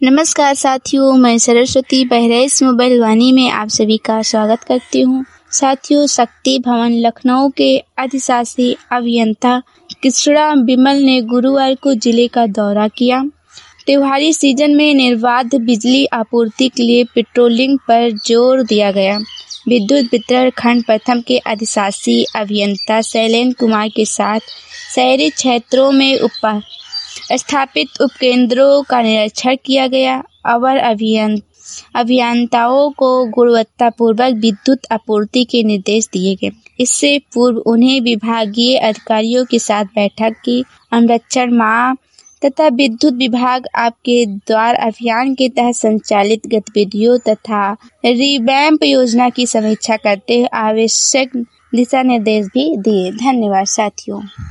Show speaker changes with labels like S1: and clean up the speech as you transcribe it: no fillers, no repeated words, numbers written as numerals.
S1: नमस्कार साथियों, मैं सरस्वती बहराइच मोबाइल वाणी में आप सभी का स्वागत करती हूँ। साथियों, शक्ति भवन लखनऊ के अधिशासी अभियंता कृष्णा विमल ने गुरुवार को जिले का दौरा किया। त्योहारी सीजन में निर्बाध बिजली आपूर्ति के लिए पेट्रोलिंग पर जोर दिया गया। विद्युत वितरण खंड प्रथम के अधिशासी अभियंता शैलेंद्र कुमार के साथ शहरी क्षेत्रों में स्थापित उपकेंद्रों का निरीक्षण किया गया। अवर अभियंताओं को गुणवत्तापूर्वक विद्युत आपूर्ति के निर्देश दिए गए। इससे पूर्व उन्हें विभागीय अधिकारियों के साथ बैठक की अनुरक्षण माह तथा विद्युत विभाग आपके द्वार अभियान के तहत संचालित गतिविधियों तथा रिवैम्प योजना की समीक्षा करते हुए आवश्यक दिशा निर्देश भी दिए। धन्यवाद साथियों।